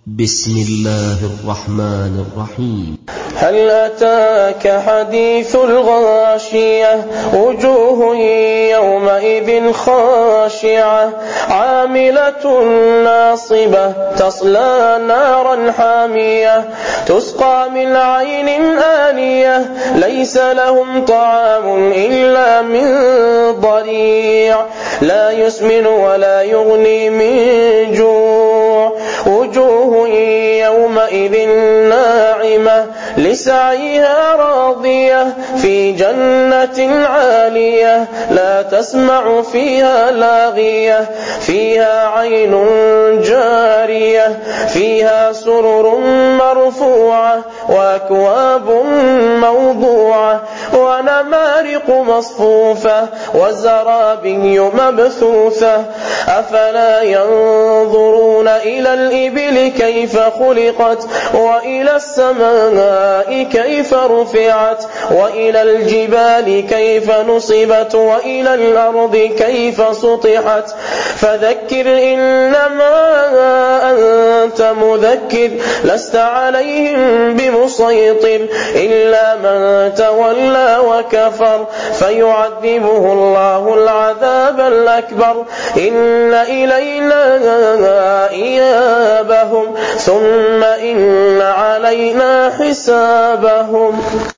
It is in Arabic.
بسم الله الرحمن الرحيم. هل أتاك حديث الغاشية وجوه يومئذ خاشعة عاملة ناصبة تصلى نارا حامية تسقى من عين آنية ليس لهم طعام إلا من ضريع لا يسمن ولا يغني من جوع وجوه يومئذ ناعمة لسعيها راضية في جنة عالية لا تسمع فيها لاغية فيها عين جارية فيها سرر مرفوعة وأكواب موضوعة ونمارق مصفوفة وزرابي مبثوثة أفلا ينظرون إلى الإبل كيف خلقت وإلى السماء كيف رفعت وإلى الجبال كيف نصبت وإلى الأرض كيف سطحت فذكر إنما أنت مذكر لست عليهم بمسيطر إلا من تولى وكفر فيعذبه الله العذاب الأكبر إن إلينا إيابهم ثم إن علينا حسابهم.